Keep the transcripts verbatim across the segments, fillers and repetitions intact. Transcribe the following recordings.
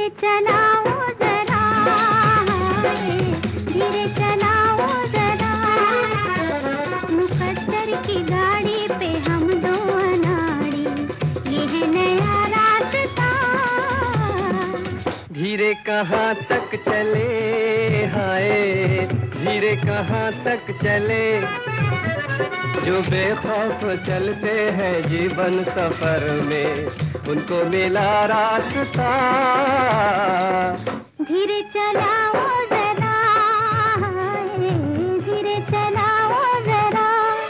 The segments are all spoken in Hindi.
धीरे चलाओ जरा, धीरे चलाओ जरा, मुकद्दर की गाड़ी पे हम दो अनाड़ी, ये है नया रास्ता। धीरे कहाँ तक चले हाय, धीरे कहाँ तक चले, जो बेखौफ चलते हैं जीवन सफर में, उनको मिला रास्ता। धीरे चलाओ जरा, धीरे चलाओ जरा।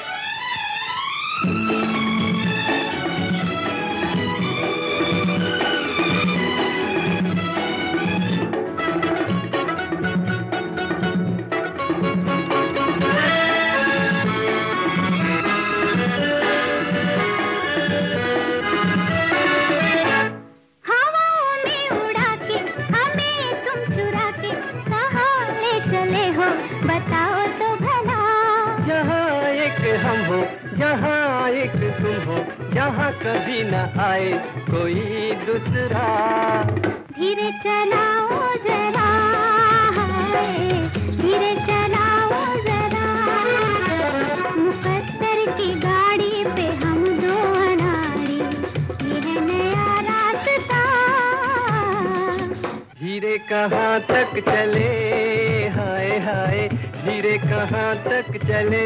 बताओ तो भला, जहाँ एक हम हो, जहाँ एक तुम हो, जहाँ कभी न आए कोई दूसरा। धीरे चलाओ जरा, धीरे चलाओ जरा, मुकद्दर की गाड़ी पे हम दो अनाड़ी, ये है नया रास्ता। धीरे कहाँ तक चले हाय हाय, धीरे कहाँ तक चले।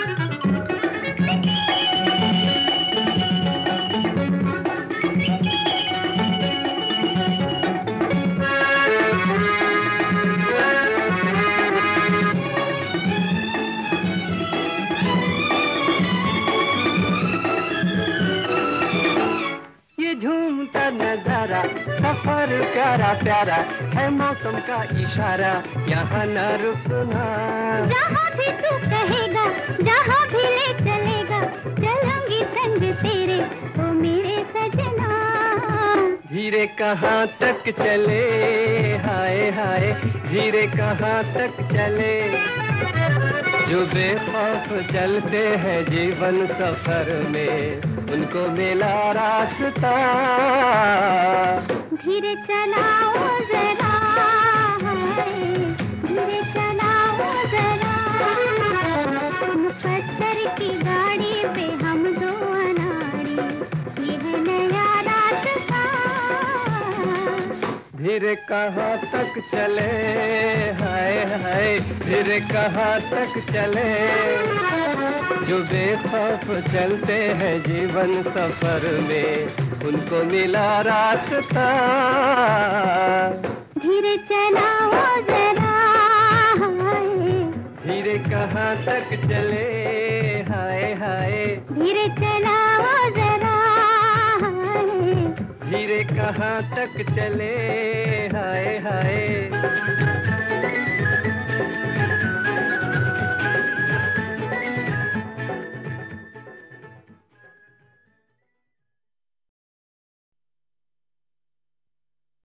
ये झूमता नजारा, सफर प्यारा प्यारा है, मौसम का इशारा, यहाँ न रुकना। जहाँ भी तू कहेगा, जहाँ भी ले चलेगा, चलूंगी संग तेरे ओ मेरे सजना। धीरे कहाँ तक चले हाय हाय, धीरे कहाँ तक चले, जो बेखौफ चलते हैं जीवन सफर में, उनको मिला रास्ता। धीरे चलाओ जरा, धीरे चलाओ जरा, मुकद्दर की गाड़ी पे हम दो अनाड़ी, ये है नया रास्ता। धीरे कहाँ तक चले हाय हाय, धीरे कहाँ तक चले, जो बेखौफ चलते हैं जीवन सफर में, उनको मिला रास्ता। धीरे चलाओ जरा, धीरे कहाँ तक चले हाय हाय, धीरे चलाओ जरा, धीरे कहाँ तक चले हाय हाय।